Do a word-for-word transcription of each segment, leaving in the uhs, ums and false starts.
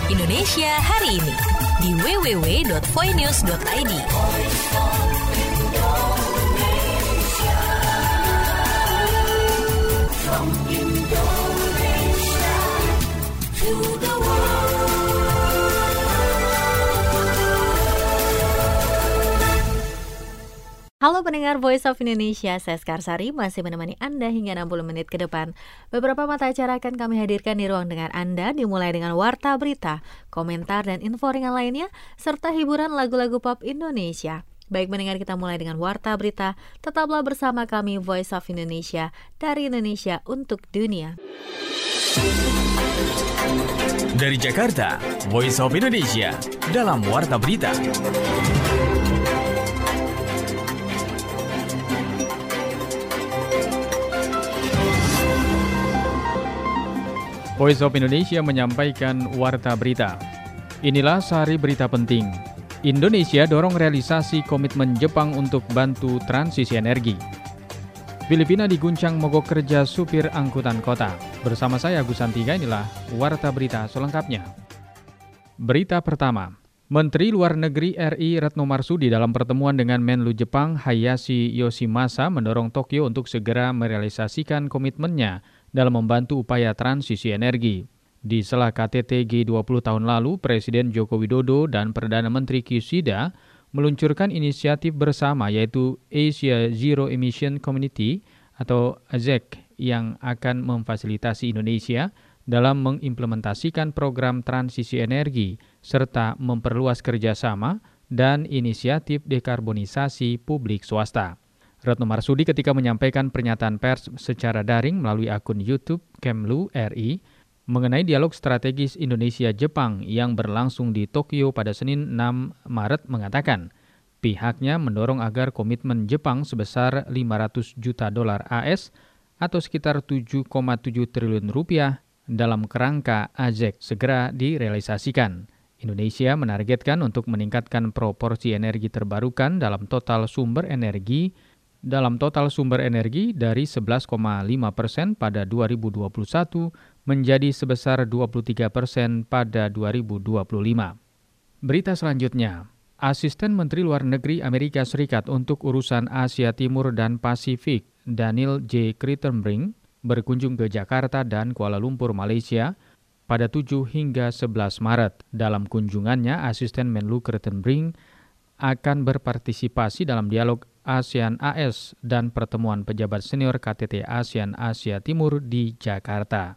Indonesia hari ini di w w w dot voinews dot i d. From Indonesia to the world. Halo pendengar Voice of Indonesia, saya Skarsari masih menemani Anda hingga enam puluh menit ke depan. Beberapa mata acara akan kami hadirkan di ruang dengar Anda, dimulai dengan warta berita, komentar dan info ringan lainnya, serta hiburan lagu-lagu pop Indonesia. Baik pendengar, kita mulai dengan warta berita. Tetaplah bersama kami Voice of Indonesia, dari Indonesia untuk dunia. Dari Jakarta, Voice of Indonesia dalam warta berita. Voice of Indonesia menyampaikan warta berita. Inilah sehari berita penting. Indonesia dorong realisasi komitmen Jepang untuk bantu transisi energi. Filipina diguncang mogok kerja supir angkutan kota. Bersama saya Agus Santiga, inilah warta berita selengkapnya. Berita pertama. Menteri Luar Negeri R I Retno Marsudi dalam pertemuan dengan Menlu Jepang Hayashi Yoshimasa mendorong Tokyo untuk segera merealisasikan komitmennya dalam membantu upaya transisi energi. Di sela K T T G dua puluh tahun lalu, Presiden Joko Widodo dan Perdana Menteri Kishida meluncurkan inisiatif bersama yaitu Asia Zero Emission Community atau A Z E C yang akan memfasilitasi Indonesia dalam mengimplementasikan program transisi energi serta memperluas kerjasama dan inisiatif dekarbonisasi publik swasta. Retno Marsudi ketika menyampaikan pernyataan pers secara daring melalui akun YouTube Kemlu R I mengenai dialog strategis Indonesia-Jepang yang berlangsung di Tokyo pada Senin enam Maret mengatakan pihaknya mendorong agar komitmen Jepang sebesar lima ratus juta dolar A S atau sekitar tujuh koma tujuh triliun rupiah dalam kerangka A Z E C segera direalisasikan. Indonesia menargetkan untuk meningkatkan proporsi energi terbarukan dalam total sumber energi dalam total sumber energi dari sebelas koma lima persen pada dua ribu dua puluh satu menjadi sebesar dua puluh tiga persen pada dua ribu dua puluh lima. Berita selanjutnya, Asisten Menteri Luar Negeri Amerika Serikat untuk urusan Asia Timur dan Pasifik, Daniel J. Kritenbrink, berkunjung ke Jakarta dan Kuala Lumpur, Malaysia pada tujuh hingga sebelas Maret. Dalam kunjungannya, Asisten Menlu Kritenbrink akan berpartisipasi dalam dialog ASEAN A S dan pertemuan pejabat senior K T T ASEAN Asia Timur di Jakarta.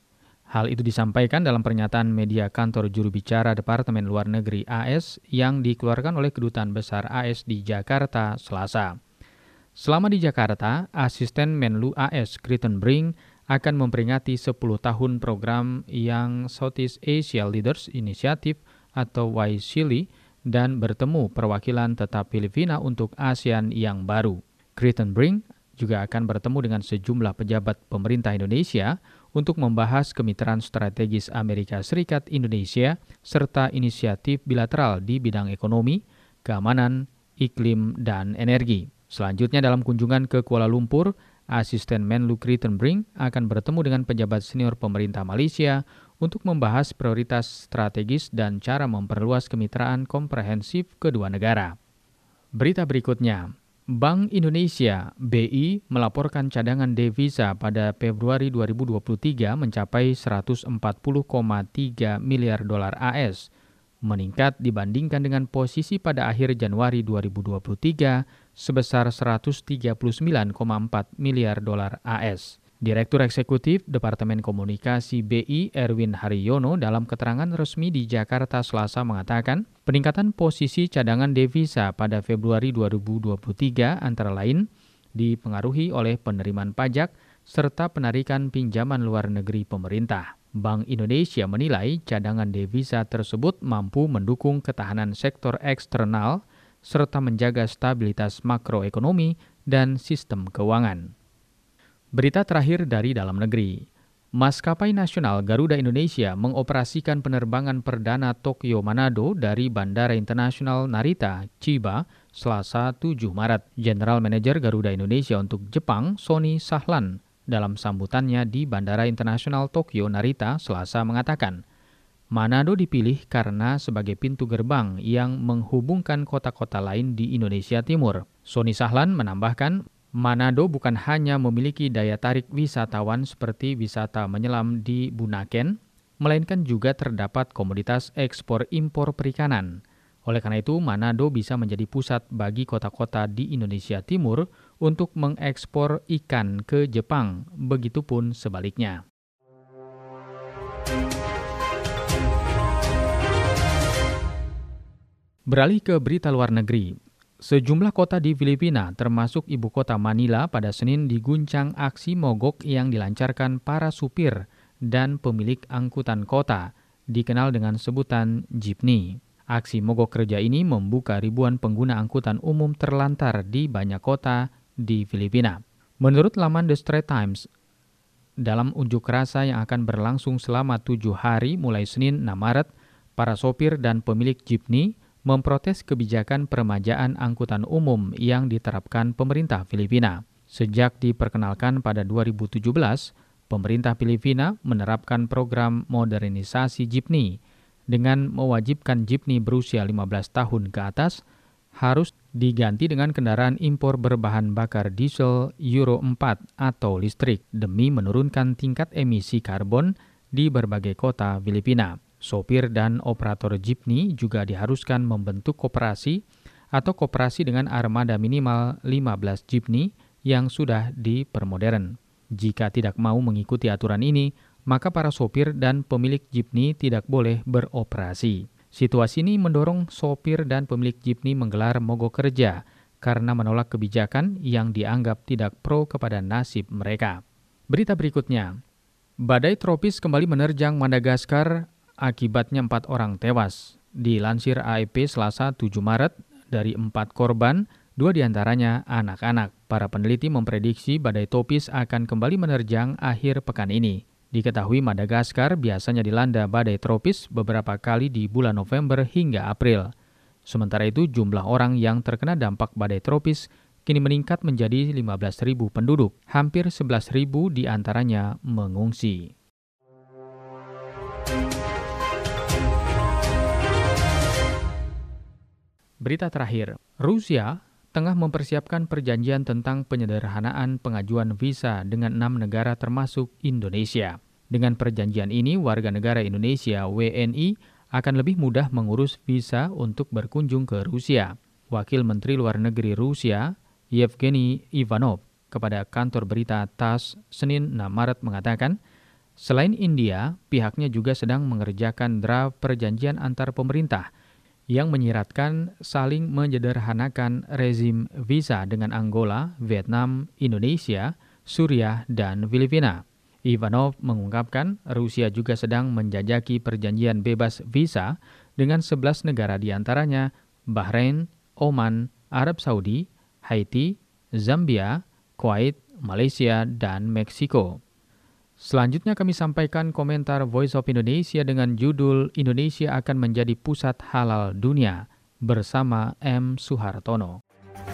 Hal itu disampaikan dalam pernyataan media kantor juru bicara Departemen Luar Negeri A S yang dikeluarkan oleh Kedutaan Besar A S di Jakarta Selasa. Selama di Jakarta, Asisten Menlu A S Kritenbrink akan memperingati sepuluh tahun program yang Southeast Asia Leaders Initiative atau Y S I L I dan bertemu perwakilan tetap Filipina untuk ASEAN yang baru. Kritenbrink juga akan bertemu dengan sejumlah pejabat pemerintah Indonesia untuk membahas kemitraan strategis Amerika Serikat Indonesia serta inisiatif bilateral di bidang ekonomi, keamanan, iklim, dan energi. Selanjutnya dalam kunjungan ke Kuala Lumpur, Asisten Menlu Kritenbrink akan bertemu dengan pejabat senior pemerintah Malaysia untuk membahas prioritas strategis dan cara memperluas kemitraan komprehensif kedua negara. Berita berikutnya, Bank Indonesia B I melaporkan cadangan devisa pada Februari dua ribu dua puluh tiga mencapai seratus empat puluh koma tiga miliar dolar A S, meningkat dibandingkan dengan posisi pada akhir Januari dua ribu dua puluh tiga sebesar seratus tiga puluh sembilan koma empat miliar dolar A S. Direktur Eksekutif Departemen Komunikasi B I Erwin Haryono dalam keterangan resmi di Jakarta Selasa mengatakan peningkatan posisi cadangan devisa pada Februari dua ribu dua puluh tiga antara lain dipengaruhi oleh penerimaan pajak serta penarikan pinjaman luar negeri pemerintah. Bank Indonesia menilai cadangan devisa tersebut mampu mendukung ketahanan sektor eksternal serta menjaga stabilitas makroekonomi dan sistem keuangan. Berita terakhir dari dalam negeri. Maskapai Nasional Garuda Indonesia mengoperasikan penerbangan perdana Tokyo Manado dari Bandara Internasional Narita, Chiba, Selasa tujuh Maret. General Manager Garuda Indonesia untuk Jepang, Sony Sahlan, dalam sambutannya di Bandara Internasional Tokyo Narita, Selasa mengatakan, Manado dipilih karena sebagai pintu gerbang yang menghubungkan kota-kota lain di Indonesia Timur. Sony Sahlan menambahkan, Manado bukan hanya memiliki daya tarik wisatawan seperti wisata menyelam di Bunaken, melainkan juga terdapat komoditas ekspor-impor perikanan. Oleh karena itu, Manado bisa menjadi pusat bagi kota-kota di Indonesia Timur untuk mengekspor ikan ke Jepang, begitupun sebaliknya. Beralih ke berita luar negeri. Sejumlah kota di Filipina, termasuk ibu kota Manila, pada Senin diguncang aksi mogok yang dilancarkan para supir dan pemilik angkutan kota, dikenal dengan sebutan jeepney. Aksi mogok kerja ini membuka ribuan pengguna angkutan umum terlantar di banyak kota di Filipina. Menurut laman The Straits Times, dalam unjuk rasa yang akan berlangsung selama tujuh hari mulai Senin enam Maret, para sopir dan pemilik jeepney memprotes kebijakan peremajaan angkutan umum yang diterapkan pemerintah Filipina. Sejak diperkenalkan pada dua ribu tujuh belas, pemerintah Filipina menerapkan program modernisasi jeepney dengan mewajibkan jeepney berusia lima belas tahun ke atas harus diganti dengan kendaraan impor berbahan bakar diesel Euro empat atau listrik demi menurunkan tingkat emisi karbon di berbagai kota Filipina. Sopir dan operator jeepney juga diharuskan membentuk koperasi atau koperasi dengan armada minimal lima belas jeepney yang sudah dipermodern. Jika tidak mau mengikuti aturan ini, maka para sopir dan pemilik jeepney tidak boleh beroperasi. Situasi ini mendorong sopir dan pemilik jeepney menggelar mogok kerja karena menolak kebijakan yang dianggap tidak pro kepada nasib mereka. Berita berikutnya, badai tropis kembali menerjang Madagaskar. Akibatnya empat orang tewas. Dilansir A F P Selasa tujuh Maret, dari empat korban, dua diantaranya anak-anak. Para peneliti memprediksi badai tropis akan kembali menerjang akhir pekan ini. Diketahui Madagaskar biasanya dilanda badai tropis beberapa kali di bulan November hingga April. Sementara itu jumlah orang yang terkena dampak badai tropis kini meningkat menjadi lima belas ribu penduduk. Hampir sebelas ribu diantaranya mengungsi. Berita terakhir, Rusia tengah mempersiapkan perjanjian tentang penyederhanaan pengajuan visa dengan enam negara termasuk Indonesia. Dengan perjanjian ini, warga negara Indonesia W N I akan lebih mudah mengurus visa untuk berkunjung ke Rusia. Wakil Menteri Luar Negeri Rusia, Yevgeny Ivanov, kepada kantor berita T A S S Senin enam Maret mengatakan, selain India, pihaknya juga sedang mengerjakan draft perjanjian antar pemerintah yang menyiratkan saling menyederhanakan rezim visa dengan Angola, Vietnam, Indonesia, Suriah, dan Filipina. Ivanov mengungkapkan Rusia juga sedang menjajaki perjanjian bebas visa dengan sebelas negara diantaranya Bahrain, Oman, Arab Saudi, Haiti, Zambia, Kuwait, Malaysia, dan Meksiko. Selanjutnya kami sampaikan komentar Voice of Indonesia dengan judul Indonesia akan menjadi pusat halal dunia bersama M. Suhartono.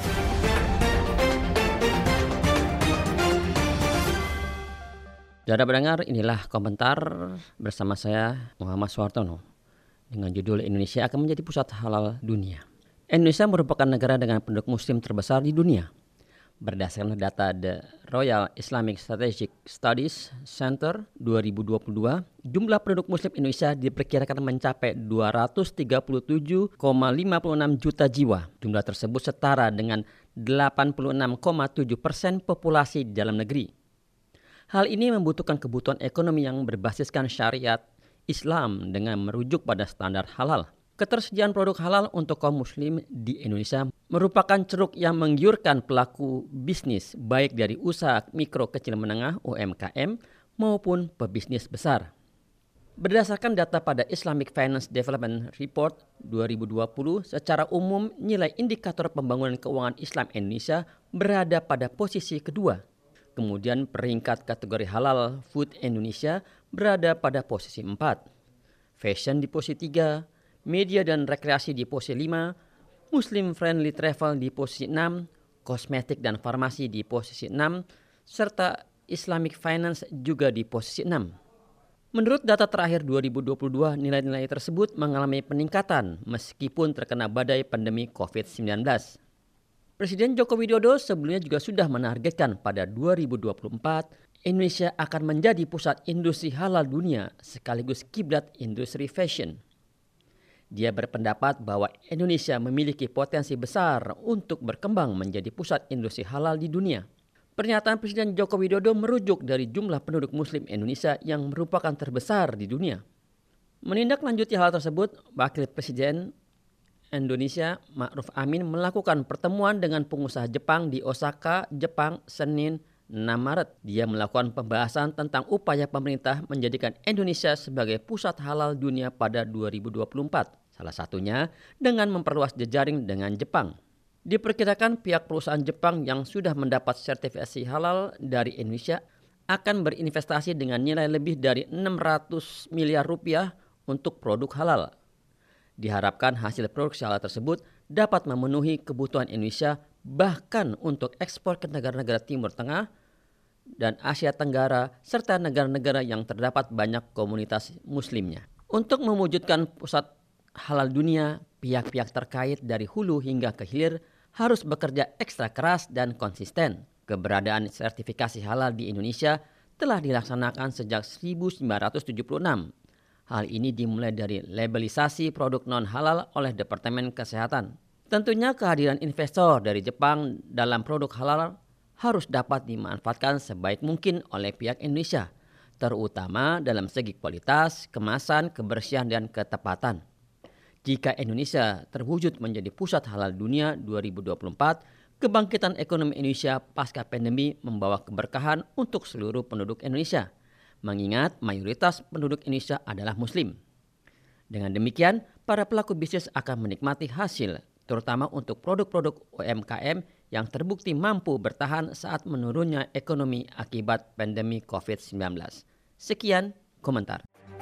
Saudara pendengar, inilah komentar bersama saya Muhammad Suhartono dengan judul Indonesia akan menjadi pusat halal dunia. Indonesia merupakan negara dengan penduduk muslim terbesar di dunia. Berdasarkan data The Royal Islamic Strategic Studies Center dua ribu dua puluh dua, jumlah penduduk muslim Indonesia diperkirakan mencapai dua ratus tiga puluh tujuh koma lima enam juta jiwa. Jumlah tersebut setara dengan delapan puluh enam koma tujuh persen populasi di dalam negeri. Hal ini membutuhkan kebutuhan ekonomi yang berbasiskan syariat Islam dengan merujuk pada standar halal. Ketersediaan produk halal untuk kaum muslim di Indonesia merupakan ceruk yang menggiurkan pelaku bisnis baik dari usaha mikro kecil menengah U M K M maupun pebisnis besar. Berdasarkan data pada Islamic Finance Development Report dua ribu dua puluh, secara umum nilai indikator pembangunan keuangan Islam Indonesia berada pada posisi kedua. Kemudian peringkat kategori halal food Indonesia berada pada posisi empat. Fashion di posisi tiga. Media dan rekreasi di posisi lima, Muslim friendly travel di posisi enam, kosmetik dan farmasi di posisi enam, serta Islamic finance juga di posisi enam. Menurut data terakhir dua ribu dua puluh dua, nilai-nilai tersebut mengalami peningkatan meskipun terkena badai pandemi covid sembilan belas. Presiden Joko Widodo sebelumnya juga sudah menargetkan pada dua ribu dua puluh empat Indonesia akan menjadi pusat industri halal dunia sekaligus kiblat industri fashion. Dia berpendapat bahwa Indonesia memiliki potensi besar untuk berkembang menjadi pusat industri halal di dunia. Pernyataan Presiden Joko Widodo merujuk dari jumlah penduduk Muslim Indonesia yang merupakan terbesar di dunia. Menindaklanjuti hal tersebut, Wakil Presiden Indonesia Ma'ruf Amin melakukan pertemuan dengan pengusaha Jepang di Osaka, Jepang, Senin enam Maret. Dia melakukan pembahasan tentang upaya pemerintah menjadikan Indonesia sebagai pusat halal dunia pada dua ribu dua puluh empat. Salah satunya dengan memperluas jejaring dengan Jepang. Diperkirakan pihak perusahaan Jepang yang sudah mendapat sertifikasi halal dari Indonesia akan berinvestasi dengan nilai lebih dari enam ratus miliar rupiah untuk produk halal. Diharapkan hasil produksi halal tersebut dapat memenuhi kebutuhan Indonesia bahkan untuk ekspor ke negara-negara Timur Tengah dan Asia Tenggara serta negara-negara yang terdapat banyak komunitas muslimnya. Untuk mewujudkan pusat halal dunia, pihak-pihak terkait dari hulu hingga ke hilir harus bekerja ekstra keras dan konsisten. Keberadaan sertifikasi halal di Indonesia telah dilaksanakan sejak seribu sembilan ratus tujuh puluh enam. Hal ini dimulai dari labelisasi produk non-halal oleh Departemen Kesehatan. Tentunya kehadiran investor dari Jepang dalam produk halal harus dapat dimanfaatkan sebaik mungkin oleh pihak Indonesia, terutama dalam segi kualitas, kemasan, kebersihan, dan ketepatan. Jika Indonesia terwujud menjadi pusat halal dunia dua ribu dua puluh empat, kebangkitan ekonomi Indonesia pasca pandemi membawa keberkahan untuk seluruh penduduk Indonesia, mengingat mayoritas penduduk Indonesia adalah Muslim. Dengan demikian, para pelaku bisnis akan menikmati hasil, terutama untuk produk-produk U M K M yang terbukti mampu bertahan saat menurunnya ekonomi akibat pandemi covid sembilan belas. Sekian komentar.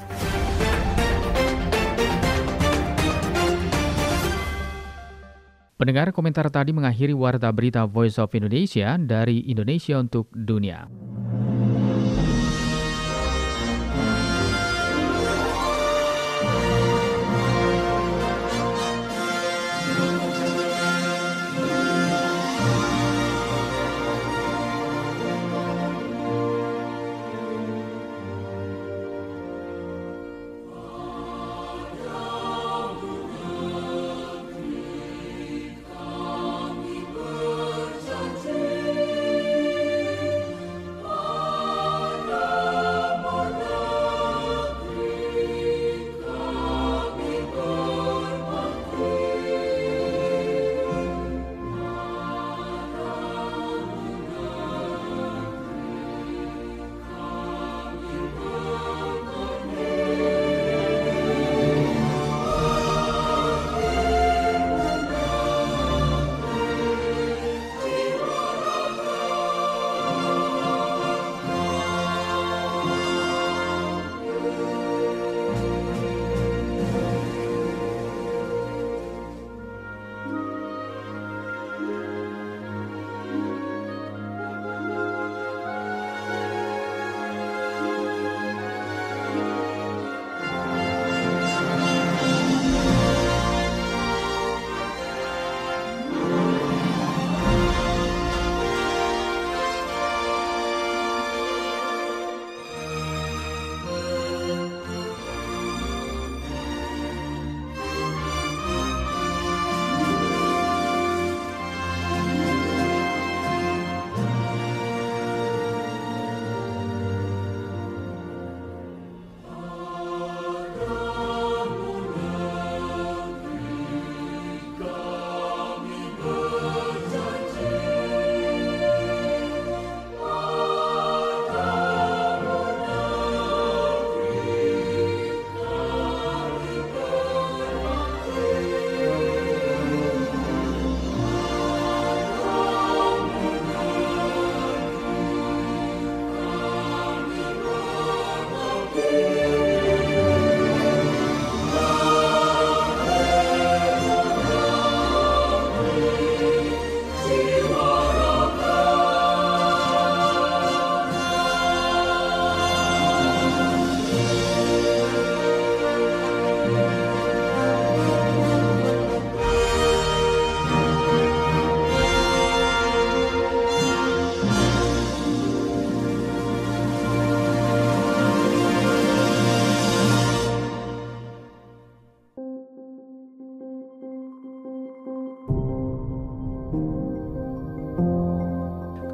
Pendengar, komentar tadi mengakhiri Warta Berita Voice of Indonesia dari Indonesia untuk Dunia.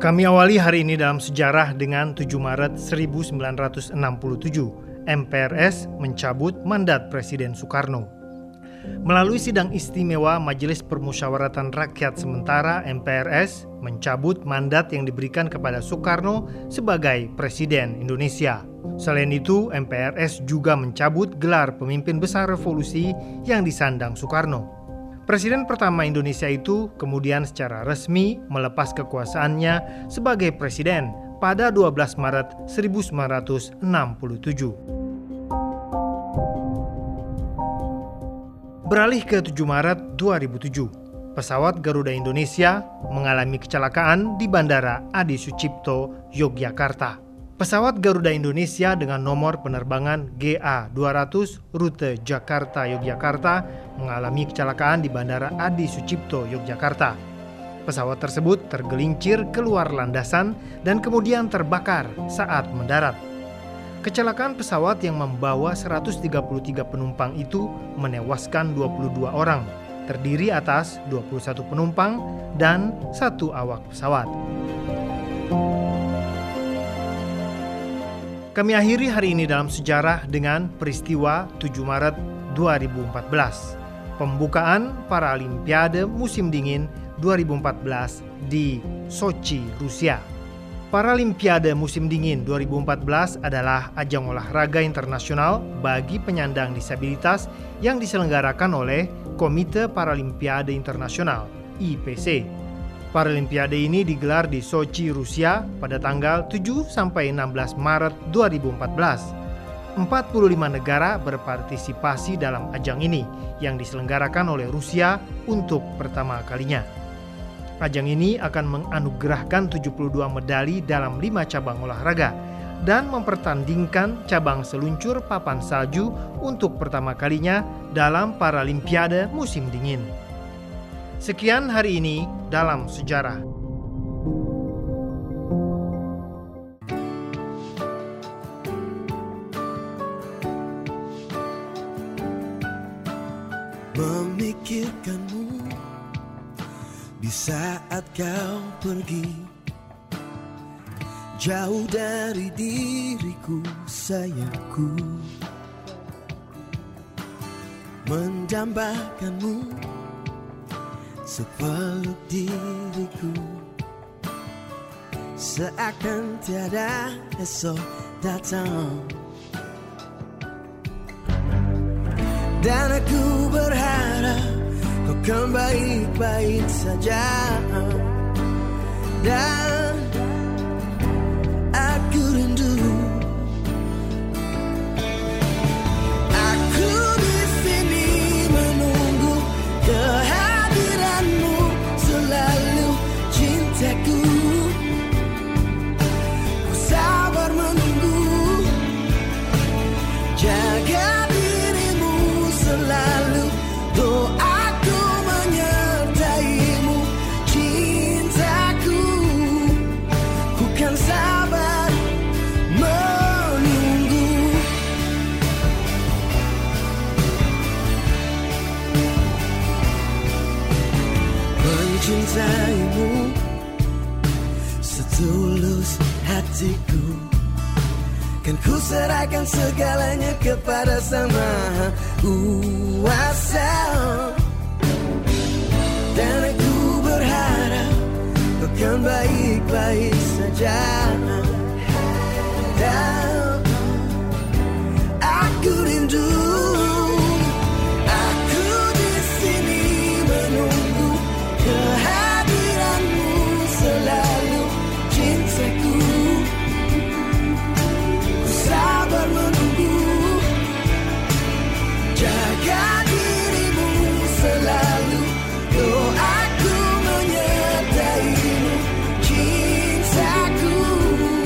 Kami awali hari ini dalam sejarah dengan tujuh Maret seribu sembilan ratus enam puluh tujuh, M P R S mencabut mandat Presiden Soekarno. Melalui sidang istimewa Majelis Permusyawaratan Rakyat Sementara M P R S mencabut mandat yang diberikan kepada Soekarno sebagai Presiden Indonesia. Selain itu, M P R S juga mencabut gelar pemimpin besar revolusi yang disandang Soekarno. Presiden pertama Indonesia itu kemudian secara resmi melepas kekuasaannya sebagai presiden pada dua belas Maret seribu sembilan ratus enam puluh tujuh. Beralih ke tujuh Maret dua ribu tujuh, pesawat Garuda Indonesia mengalami kecelakaan di Bandara Adi Sucipto, Yogyakarta. Pesawat Garuda Indonesia dengan nomor penerbangan G A dua ratus rute Jakarta-Yogyakarta mengalami kecelakaan di Bandara Adi Sucipto, Yogyakarta. Pesawat tersebut tergelincir keluar landasan dan kemudian terbakar saat mendarat. Kecelakaan pesawat yang membawa seratus tiga puluh tiga penumpang itu menewaskan dua puluh dua orang, terdiri atas dua puluh satu penumpang dan satu awak pesawat. Kami akhiri hari ini dalam sejarah dengan peristiwa tujuh Maret dua ribu empat belas, pembukaan Paralimpiade musim dingin dua ribu empat belas di Sochi, Rusia. Paralimpiade musim dingin dua ribu empat belas adalah ajang olahraga internasional bagi penyandang disabilitas yang diselenggarakan oleh Komite Paralimpiade Internasional I P C. Paralimpiade ini digelar di Sochi, Rusia pada tanggal tujuh sampai enam belas Maret dua ribu empat belas. empat puluh lima negara berpartisipasi dalam ajang ini yang diselenggarakan oleh Rusia untuk pertama kalinya. Ajang ini akan menganugerahkan tujuh puluh dua medali dalam lima cabang olahraga dan mempertandingkan cabang seluncur papan salju untuk pertama kalinya dalam Paralimpiade musim dingin. Sekian hari ini dalam sejarah. Memikirkanmu di saat kau pergi, jauh dari diriku sayangku, mendambakanmu sepeluk diriku, seakan tiada esok datang. Dan aku berharap kau kan baik-baik saja. Dan aku rindu aku di sini menunggu kehadiranmu selalu, cintaku. Ku sabar menunggu, jaga dirimu selalu, doaku menyertaimu, cintaku. Ku kan sabar menunggu. Mencintaimu setulus hatiku, kan ku serahkan segalanya kepada Sang Maha Kuasa. Dan aku berharap kau kan baik-baik saja. Dan aku rindu aku di sini menunggu kehadiranmu selalu, cintaku. Sabar menunggu, jaga dirimu selalu, doaku menyertaimu, cintaku.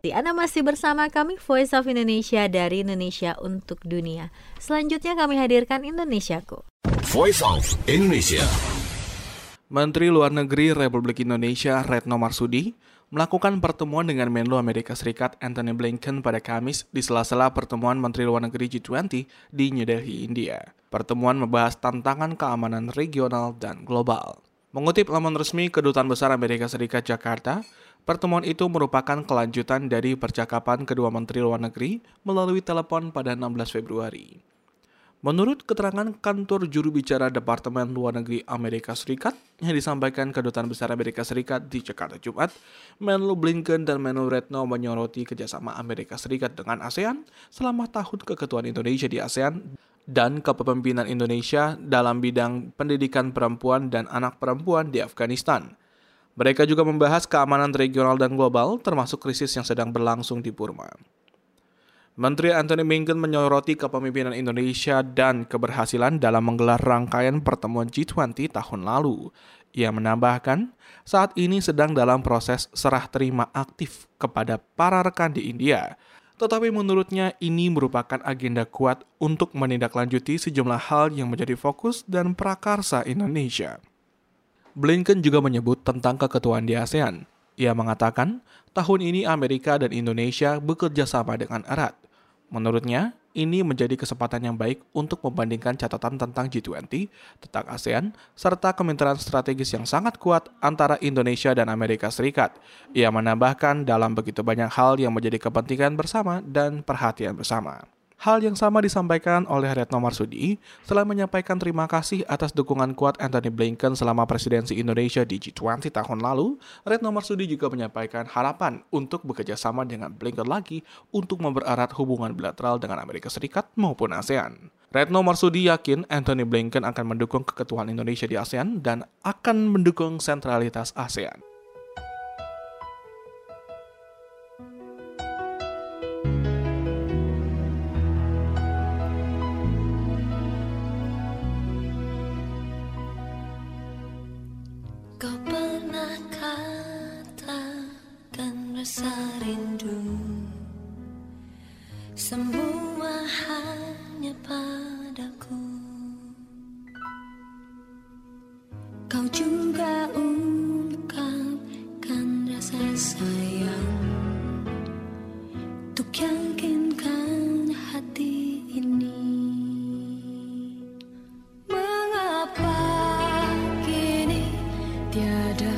Anda masih bersama kami Voice of Indonesia dari Indonesia untuk Dunia. Selanjutnya kami hadirkan Indonesiaku. Voice of Indonesia. Menteri Luar Negeri Republik Indonesia Retno Marsudi melakukan pertemuan dengan Menlu Amerika Serikat Antony Blinken pada Kamis di sela-sela pertemuan Menteri Luar Negeri G dua puluh di New Delhi, India. Pertemuan membahas tantangan keamanan regional dan global. Mengutip laman resmi Kedutaan Besar Amerika Serikat Jakarta, pertemuan itu merupakan kelanjutan dari percakapan kedua Menteri Luar Negeri melalui telepon pada enam belas Februari. Menurut keterangan kantor juru bicara Departemen Luar Negeri Amerika Serikat yang disampaikan Kedutaan Besar Amerika Serikat di Jakarta Jumat, Menlu Blinken dan Menlu Retno menyoroti kerjasama Amerika Serikat dengan ASEAN selama tahun keketuaan Indonesia di ASEAN dan kepemimpinan Indonesia dalam bidang pendidikan perempuan dan anak perempuan di Afghanistan. Mereka juga membahas keamanan regional dan global, termasuk krisis yang sedang berlangsung di Burma. Menteri Antony Blinken menyoroti kepemimpinan Indonesia dan keberhasilan dalam menggelar rangkaian pertemuan G dua puluh tahun lalu. Ia menambahkan, saat ini sedang dalam proses serah terima aktif kepada para rekan di India. Tetapi menurutnya ini merupakan agenda kuat untuk menindaklanjuti sejumlah hal yang menjadi fokus dan prakarsa Indonesia. Blinken juga menyebut tentang keketuaan di ASEAN. Ia mengatakan, tahun ini Amerika dan Indonesia bekerja sama dengan erat. Menurutnya, ini menjadi kesempatan yang baik untuk membandingkan catatan tentang G dua puluh, tentang ASEAN, serta kemitraan strategis yang sangat kuat antara Indonesia dan Amerika Serikat. Ia menambahkan dalam begitu banyak hal yang menjadi kepentingan bersama dan perhatian bersama. Hal yang sama disampaikan oleh Retno Marsudi setelah menyampaikan terima kasih atas dukungan kuat Antony Blinken selama presidensi Indonesia di G dua puluh tahun lalu. Retno Marsudi juga menyampaikan harapan untuk bekerja sama dengan Blinken lagi untuk mempererat hubungan bilateral dengan Amerika Serikat maupun ASEAN. Retno Marsudi yakin Antony Blinken akan mendukung keketuaan Indonesia di ASEAN dan akan mendukung sentralitas ASEAN. Kau pernah katakan rasa rindu, semua hanya padaku. Kau juga ungkapkan rasa sayang untuk yakinkan hati ini. Mengapa kini tiada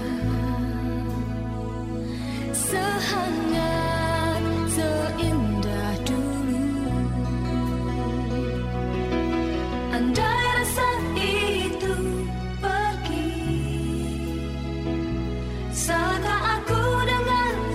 sehangat, seindah dulu? Andai rasa itu pergi, salahkah aku dengan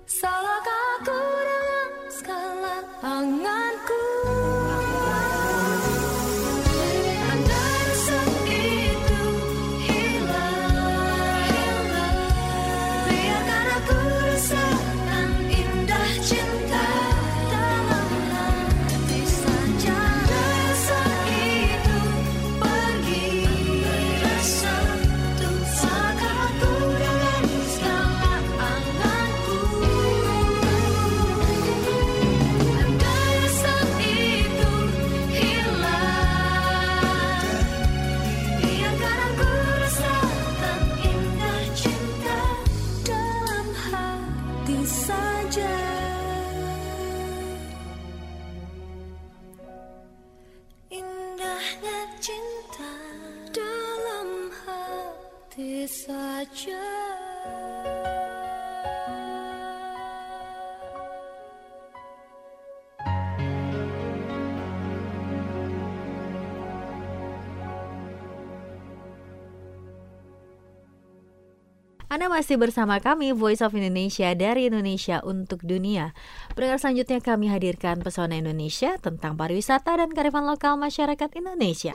Salahkah aku dengan segala anganku? Andai rasa itu hilang, biarkan aku rasakan indah cinta dalam hati saja. Andai rasa itu pergi bersatu, salahkah aku dengan segala anganku? Andai rasa itu hilang, biarkan aku rasakan indah cinta dalam hati saja. Indahnya cinta dalam hati saja. Anda masih bersama kami, Voice of Indonesia dari Indonesia untuk Dunia. Pendengar selanjutnya kami hadirkan Pesona Indonesia tentang pariwisata dan kearifan lokal masyarakat Indonesia.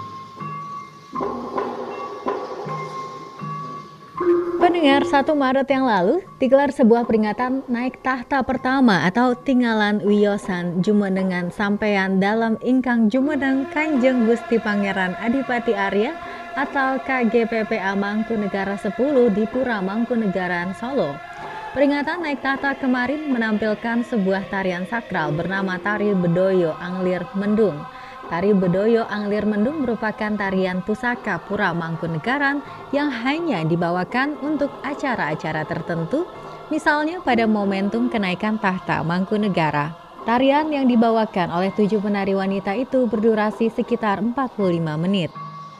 Pendengar, satu Maret yang lalu digelar sebuah peringatan naik tahta pertama atau tinggalan Wiyosan Jumenengan Sampeyan dalam Ingkang Jumeneng Kanjeng Gusti Pangeran Adipati Arya atau K G P P A Mangkunegara sepuluh di Pura Mangkunegaran, Solo. Peringatan naik tahta kemarin menampilkan sebuah tarian sakral bernama Tari Bedoyo Anglir Mendung. Tari Bedoyo Anglir Mendung merupakan tarian pusaka Pura Mangkunegaran yang hanya dibawakan untuk acara-acara tertentu, misalnya pada momentum kenaikan tahta Mangkunegara. Tarian yang dibawakan oleh tujuh penari wanita itu berdurasi sekitar empat puluh lima menit.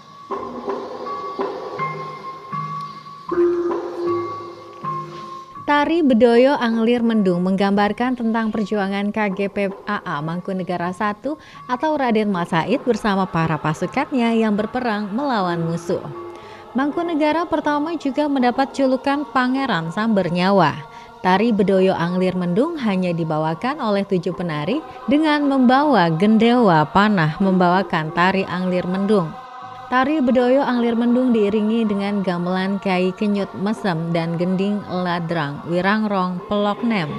Tari Bedoyo Anglir Mendung menggambarkan tentang perjuangan K G P A A Mangkunegara satu atau Raden Mas Said bersama para pasukannya yang berperang melawan musuh. Mangkunegara pertama juga mendapat julukan Pangeran Samber Nyawa. Tari Bedoyo Anglir Mendung hanya dibawakan oleh tujuh penari dengan membawa gendewa panah membawakan tari Anglir Mendung. Tari Bedoyo Anglir Mendung diiringi dengan gamelan Kyai Kenyut Mesem dan gending ladrang Wirangrong Pelok Nem.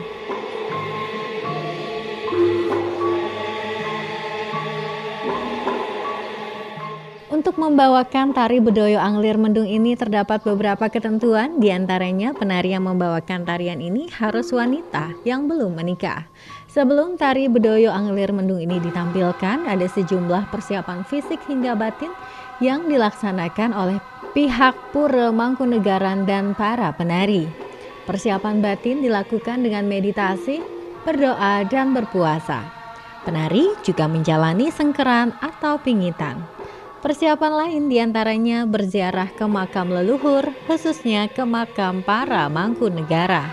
Untuk membawakan tari Bedoyo Anglir Mendung ini terdapat beberapa ketentuan, diantaranya penari yang membawakan tarian ini harus wanita yang belum menikah. Sebelum tari Bedoyo Anglir Mendung ini ditampilkan, ada sejumlah persiapan fisik hingga batin yang dilaksanakan oleh pihak Pura Mangkunegaran dan para penari. Persiapan batin dilakukan dengan meditasi, berdoa, dan berpuasa. Penari juga menjalani sengkeran atau pingitan. Persiapan lain diantaranya berziarah ke makam leluhur, khususnya ke makam para Mangkunegara.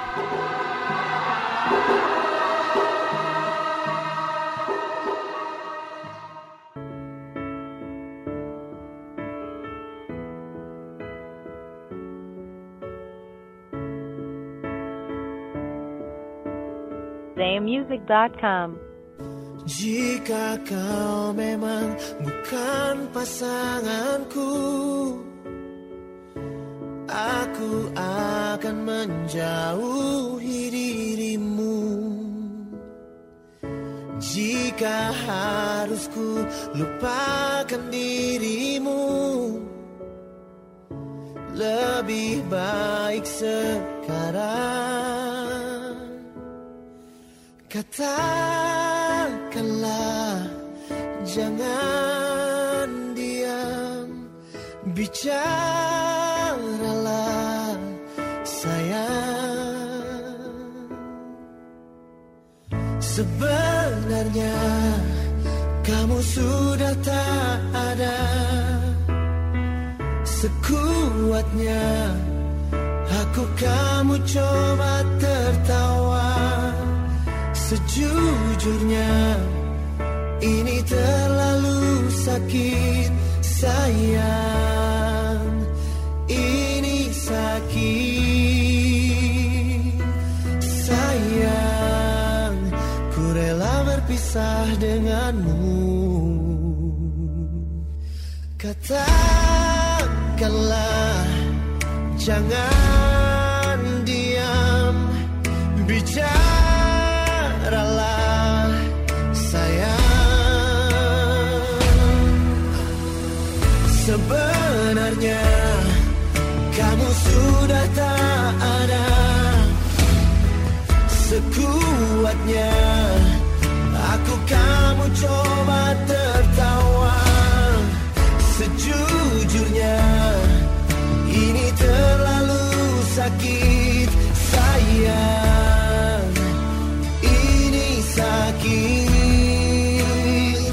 music dot com. Jika kau memang bukan pasanganku, aku akan menjauhi dirimu. Jika harus ku lupakan dirimu, lebih baik sekarang. Katakanlah, jangan diam, bicaralah sayang. Sebenarnya kamu sudah tak ada, sekuatnya aku kamu coba tertawa. Sejujurnya ini terlalu sakit sayang, ini sakit sayang. berpisah denganmu. Katakanlah, jangan diam, bicaralah sayang. Sebenarnya kamu sudah tak ada, sekuatnya aku kamu coba tertawa. Sejujurnya ini terlalu sakit sayang, ini sakit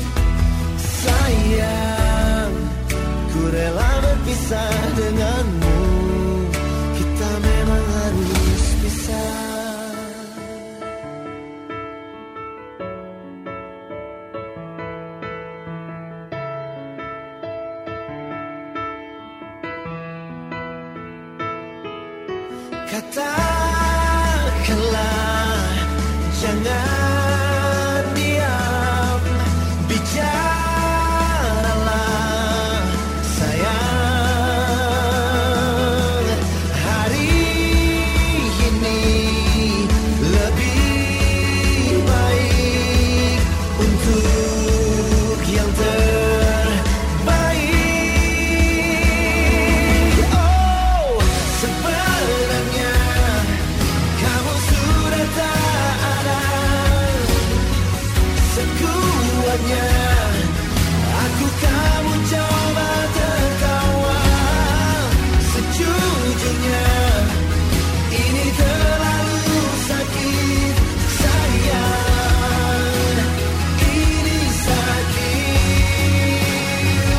sayang. Ku rela berpisah denganmu, kita memang harus pisah. Katakanlah, jangan diam, bicaralah sayang. Hari ini lebih baik untuk yang terbaik. Oh, sebenarnya kamu sudah tak ada, sekuatnya aku kamu coba tertawa. Sejujurnya ini terlalu sakit sayang, ini sakit.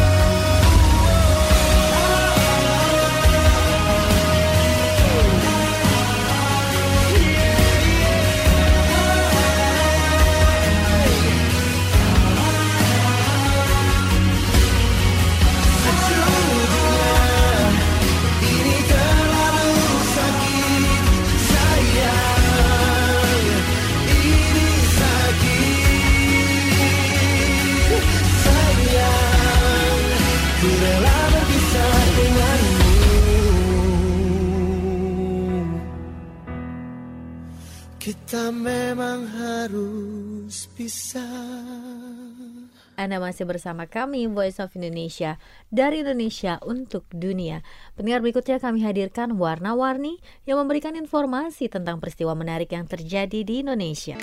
Ini terlalu sakit sayang, ini sakit sayang. Ku rela berpisah denganmu, kita memang harus pisah. Anda masih bersama kami Voice of Indonesia, dari Indonesia untuk dunia. Pendengar, berikutnya kami hadirkan Warna-Warni yang memberikan informasi tentang peristiwa menarik yang terjadi di Indonesia.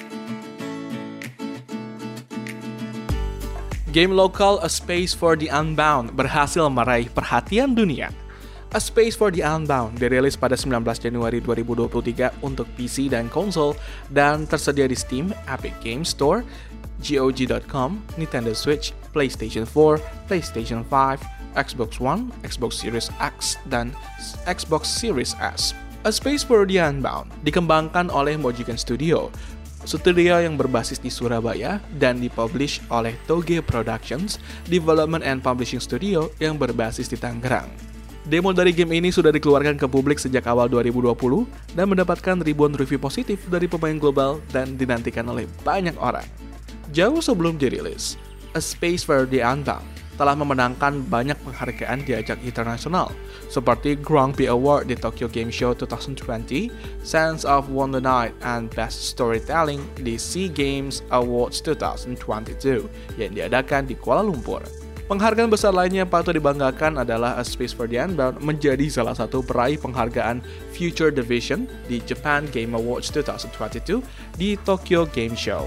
Game lokal A Space for the Unbound berhasil meraih perhatian dunia. A Space for the Unbound dirilis pada sembilan belas Januari dua ribu dua puluh tiga untuk P C dan konsol dan tersedia di Steam, Epic Games Store, G O G dot com, Nintendo Switch, PlayStation four, PlayStation five, Xbox One, Xbox Series X, dan Xbox Series S. A Space for the Unbound dikembangkan oleh Mojiken Studio, studio yang berbasis di Surabaya, dan dipublish oleh Toge Productions, Development and Publishing Studio yang berbasis di Tangerang. Demo dari game ini sudah dikeluarkan ke publik sejak awal dua ribu dua puluh dan mendapatkan ribuan review positif dari pemain global dan dinantikan oleh banyak orang. Jauh sebelum dirilis, A Space for the Unbound telah memenangkan banyak penghargaan di ajang internasional seperti Grand Prix Award di Tokyo Game Show dua ribu dua puluh, Sense of Wonder Night, and Best Storytelling di SEA Games Awards dua ribu dua puluh dua yang diadakan di Kuala Lumpur. Penghargaan besar lainnya yang patut dibanggakan adalah A Space for the Unbound menjadi salah satu peraih penghargaan Future Division di Japan Game Awards dua ribu dua puluh dua di Tokyo Game Show.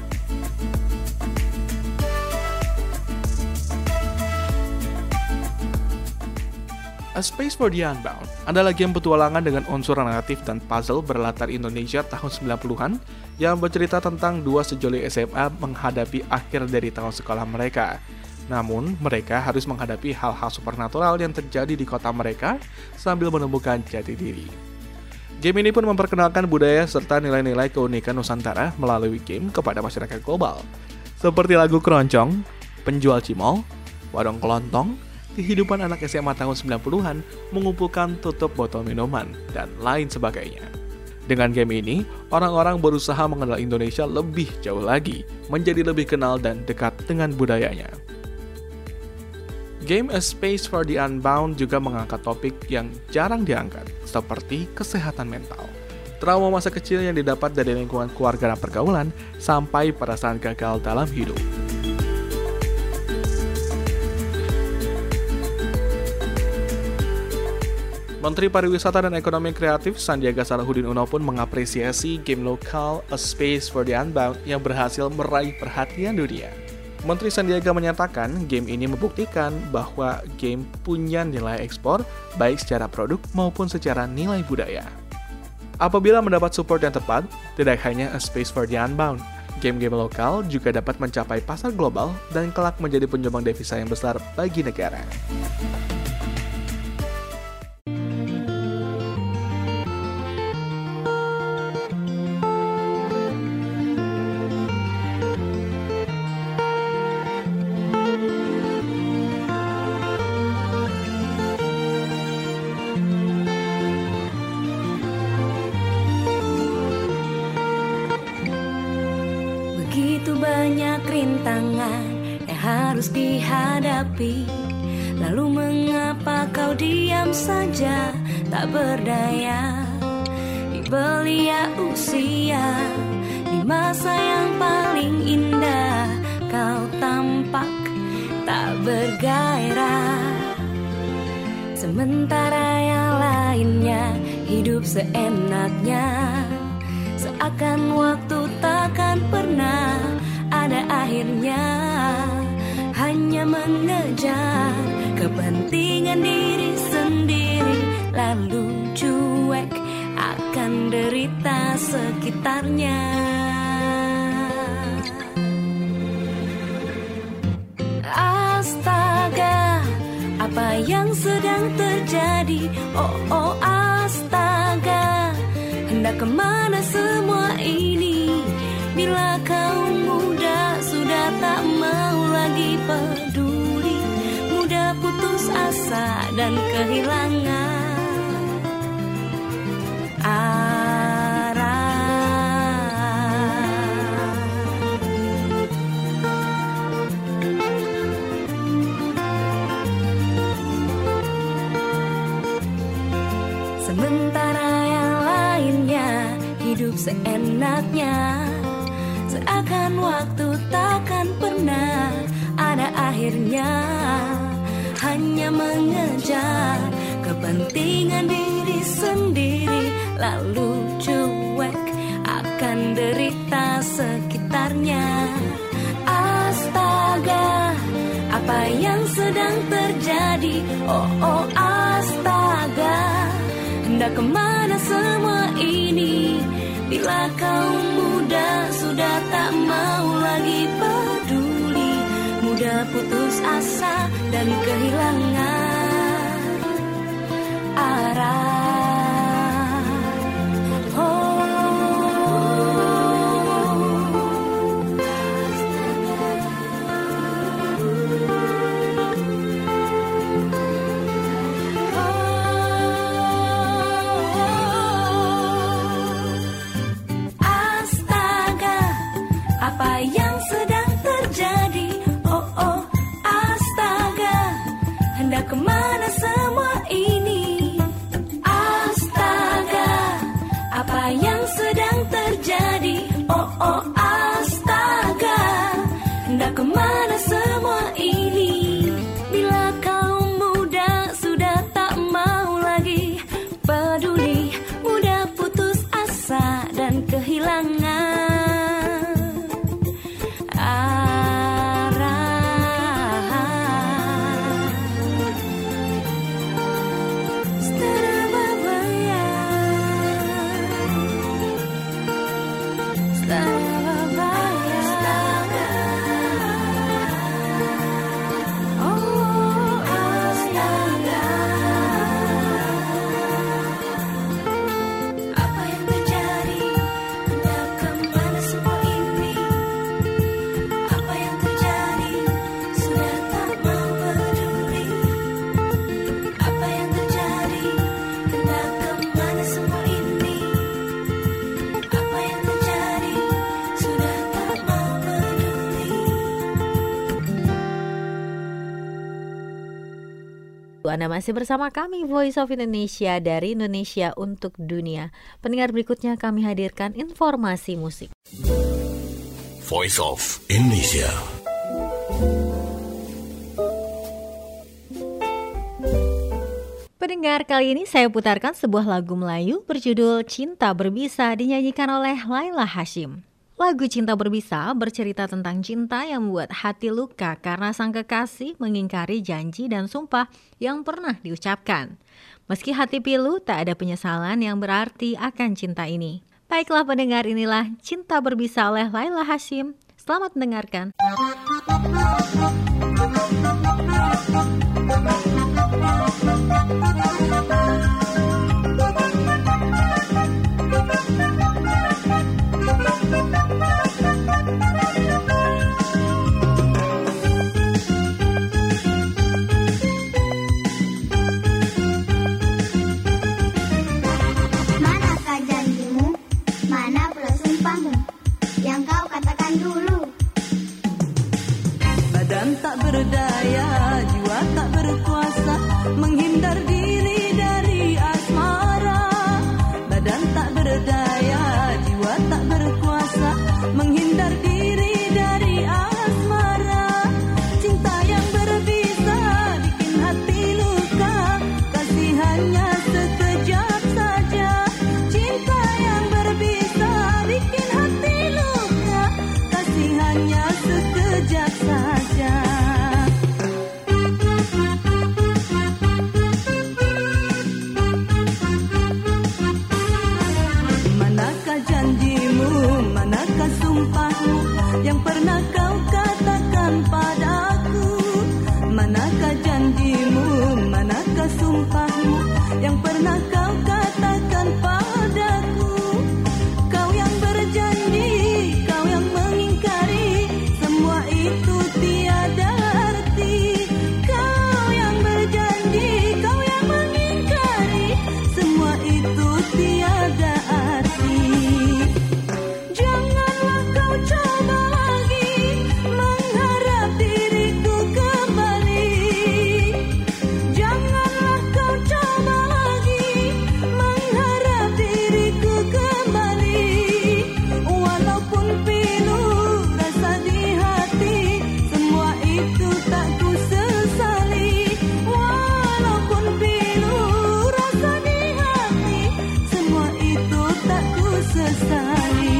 A Space for the Unbound adalah game petualangan dengan unsur naratif dan puzzle berlatar Indonesia tahun sembilan puluhan yang bercerita tentang dua sejoli S M A menghadapi akhir dari tahun sekolah mereka. Namun, mereka harus menghadapi hal-hal supernatural yang terjadi di kota mereka sambil menemukan jati diri. Game ini pun memperkenalkan budaya serta nilai-nilai keunikan Nusantara melalui game kepada masyarakat global, seperti lagu keroncong, penjual cimol, warung kelontong, kehidupan anak S M A tahun sembilan puluhan, mengumpulkan tutup botol minuman, dan lain sebagainya. Dengan game ini, orang-orang berusaha mengenal Indonesia lebih jauh lagi, menjadi lebih kenal dan dekat dengan budayanya. Game A Space for the Unbound juga mengangkat topik yang jarang diangkat, seperti kesehatan mental. Trauma masa kecil yang didapat dari lingkungan keluarga dan pergaulan, sampai perasaan gagal dalam hidup. Menteri Pariwisata dan Ekonomi Kreatif Sandiaga Salahuddin Uno pun mengapresiasi game lokal A Space for the Unbound yang berhasil meraih perhatian dunia. Menteri Sandiaga menyatakan game ini membuktikan bahwa game punya nilai ekspor baik secara produk maupun secara nilai budaya. Apabila mendapat support yang tepat, tidak hanya A Space for the Unbound, game-game lokal juga dapat mencapai pasar global dan kelak menjadi penyumbang devisa yang besar bagi negara. Begitu banyak rintangan yang harus dihadapi. Lalu mengapa kau diam saja, tak berdaya? Di belia usia, di masa yang paling indah, kau tampak tak bergairah. Sementara yang lainnya hidup seenaknya, seakan waktu takkan pernah ada akhirnya. Hanya mengejar kepentingan diri sendiri, lalu cuek akan derita sekitarnya. Astaga, apa yang sedang terjadi? Oh, oh, astaga, hendak kemana semua ini? Bila kaum muda sudah tak mau lagi peduli, mudah putus asa dan kehilangan arah. Sementara yang lainnya hidup seenaknya, seakan waktu takkan pernah ada akhirnya. Hanya mengejar kepentingan diri sendiri, lalu cuek akan derita sekitarnya. Astaga, apa yang sedang terjadi? Oh, oh, astaga, hendak kemana semua ini? Bila kaum muda sudah tak mau lagi peduli, mudah putus asa dan kehilangan arah. Oh, apa yang sedang terjadi? Oh, oh, astaga, hendak kemana semua ini? Astaga, apa yang sedang terjadi? Oh, oh, astaga, hendak kemana semua ini? Bila kaum muda sudah tak mau lagi peduli, mudah putus asa dan kehilangan stop. Anda masih bersama kami Voice of Indonesia dari Indonesia untuk Dunia. Pendengar, berikutnya kami hadirkan informasi musik. Voice of Indonesia. Pendengar, kali ini saya putarkan sebuah lagu Melayu berjudul Cinta Berbisa dinyanyikan oleh Laila Hasyim. Lagu Cinta Berbisa bercerita tentang cinta yang membuat hati luka karena sang kekasih mengingkari janji dan sumpah yang pernah diucapkan. Meski hati pilu, tak ada penyesalan yang berarti akan cinta ini. Baiklah pendengar, inilah Cinta Berbisa oleh Laila Hasyim. Selamat mendengarkan. Manakah janjimu? Mana pula sumpahmu yang kau katakan dulu? Badan tak berdaya, jiwa tak berkuasa, menghindar diri dari asmara. Badan tak berdaya, jiwa tak berkuasa, menghindar diri dari asmara. Cinta yang berbisa bikin hati luka, kasih hanya sekejap saja. Cinta yang berbisa bikin hati luka, kasih hanya sekejap saja. Manakah janjimu, manakah sumpahmu yang pernah kau katakan padaku? Manakah janjimu, manakah sumpahmu yang pernah kau katakan padaku? Kau yang berjanji, kau yang mengingkari, semua itu tiada arti. Kau yang berjanji, kau yang mengingkari, semua itu tiada arti. Janganlah kau coba lagi mengharap diriku kembali. Janganlah kau coba lagi mengharap diriku kembali. Walaupun pilu rasa di hati, semua itu tak ku sesali. Walaupun pilu rasa di hati, semua itu tak ku sesali.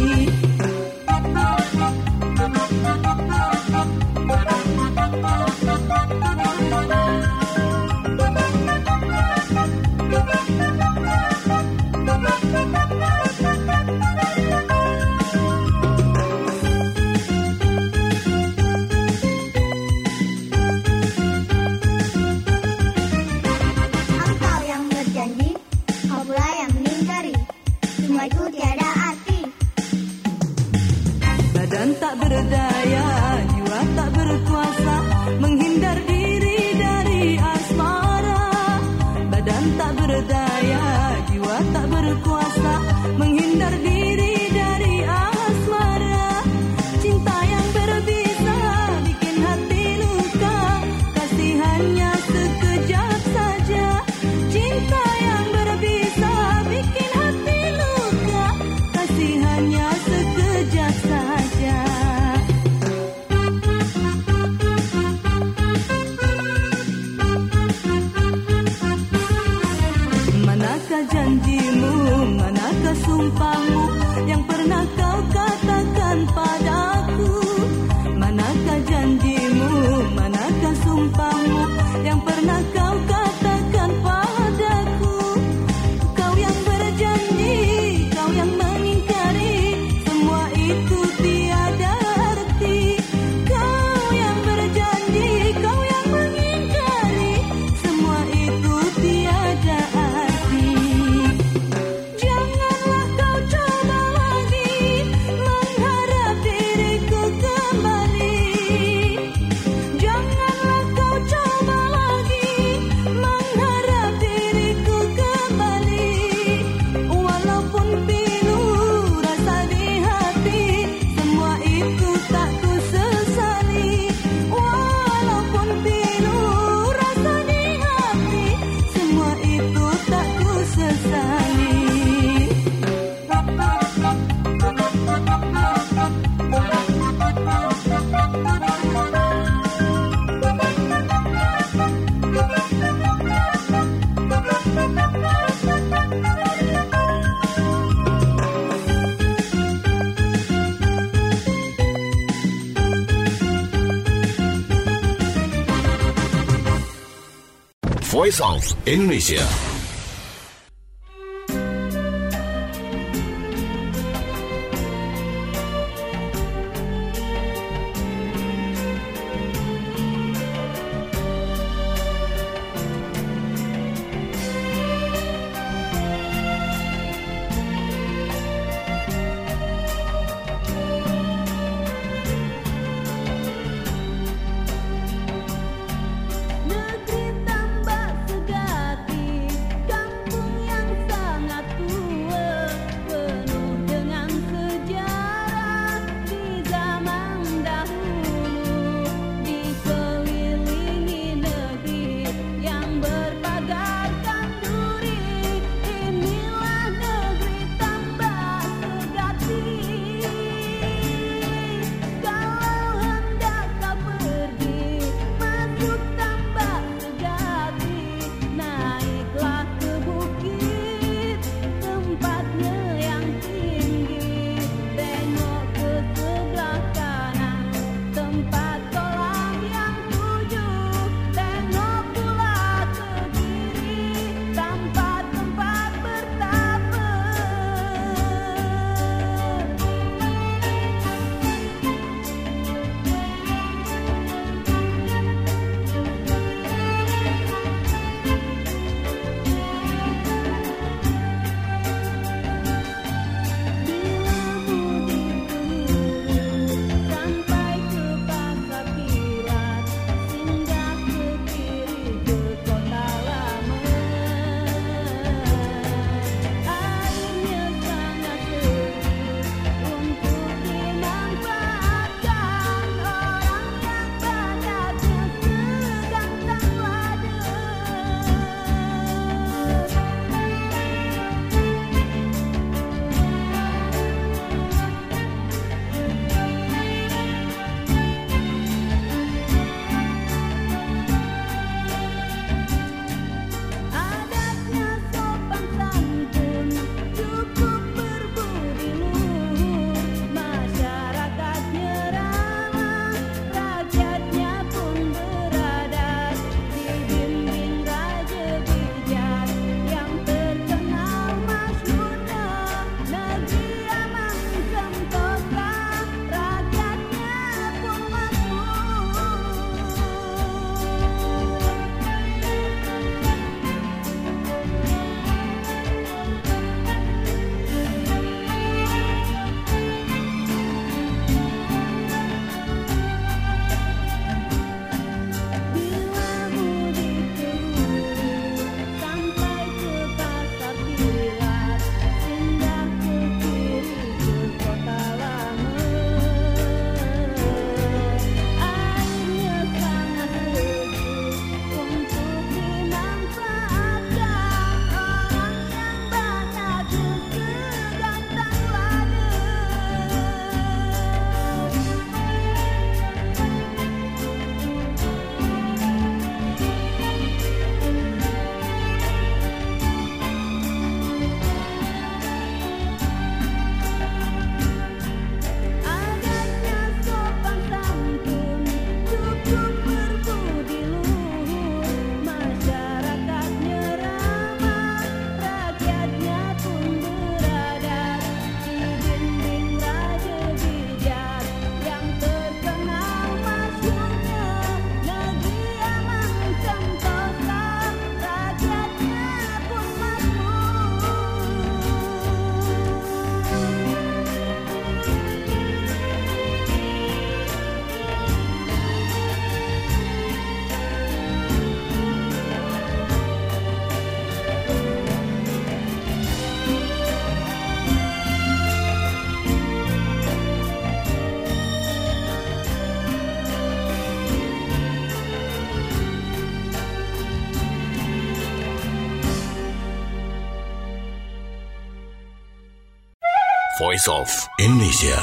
Engkau yang berjanji, kau pula yang mengingkari, semua itu tiada arti. Badan tak berdaya, jiwa tak berkuasa, menghindar diri dari asmara. Badan tak berdaya, jiwa tak berkuasa, menghindar diri dari asmara. Cinta yang berbisa bikin hati luka, kasih hanya sekejap saja. Cinta yang berbisa bikin hati luka, kasih hanya sekejap saja. Manakah janjimu, manakah sumpahmu yang pernah kau katakan padaku? Manakah janjimu, manakah sumpahmu yang pernah kau katakan padaku? Kau yang berjanji, kau yang mengingkari, semua itu tiada arti. Kau yang berjanji, kau yang mengingkari, semua itu tiada arti. Janganlah kau Voice of Indonesia. Voice of Indonesia.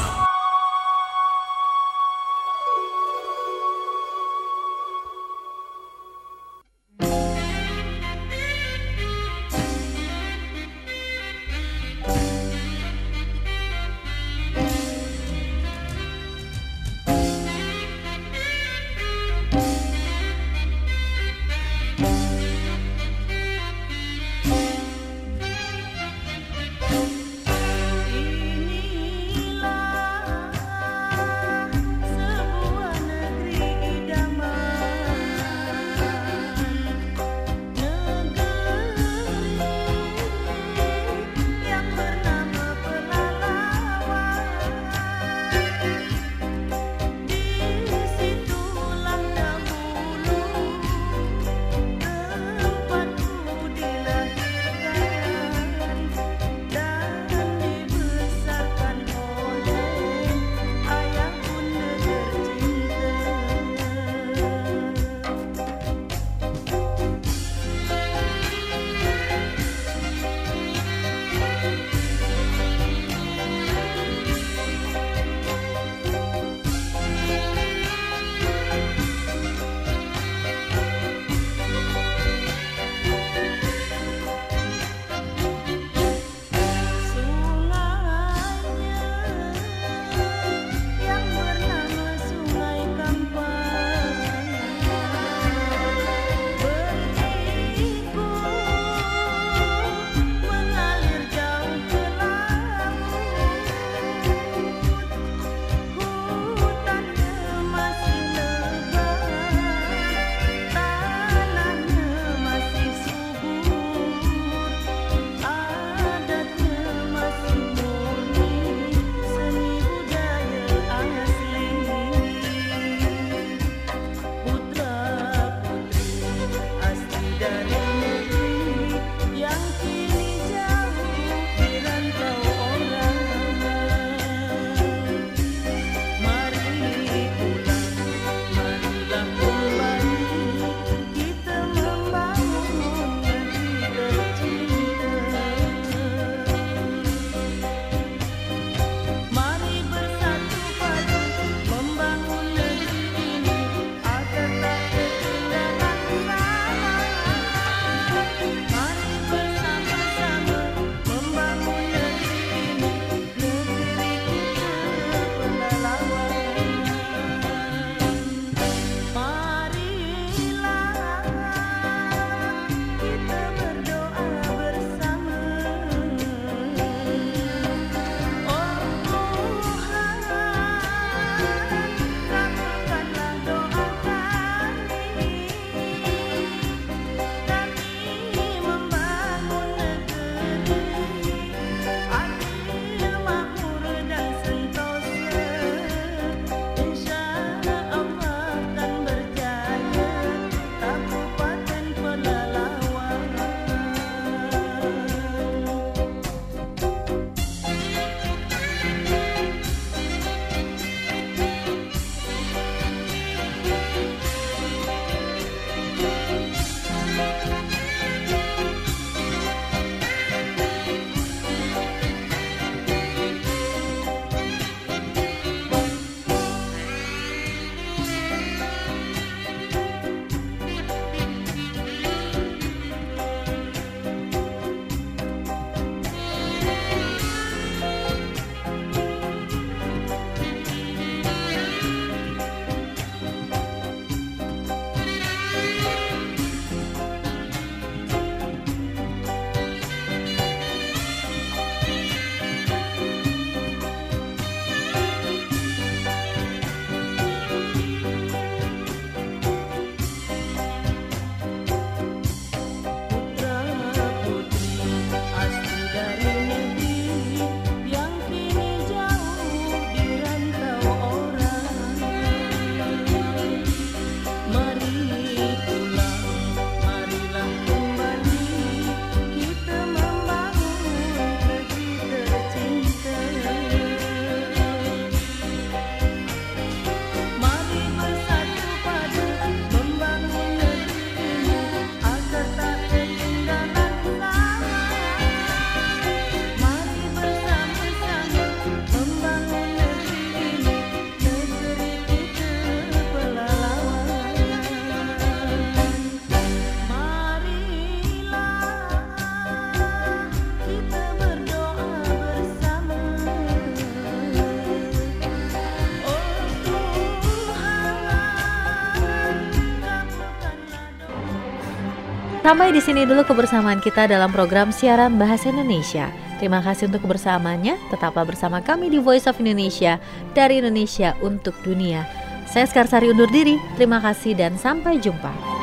Sampai di sini dulu kebersamaan kita dalam program siaran Bahasa Indonesia. Terima kasih untuk kebersamaannya. Tetaplah bersama kami di Voice of Indonesia, dari Indonesia untuk dunia. Saya Skarsari undur diri. Terima kasih dan sampai jumpa.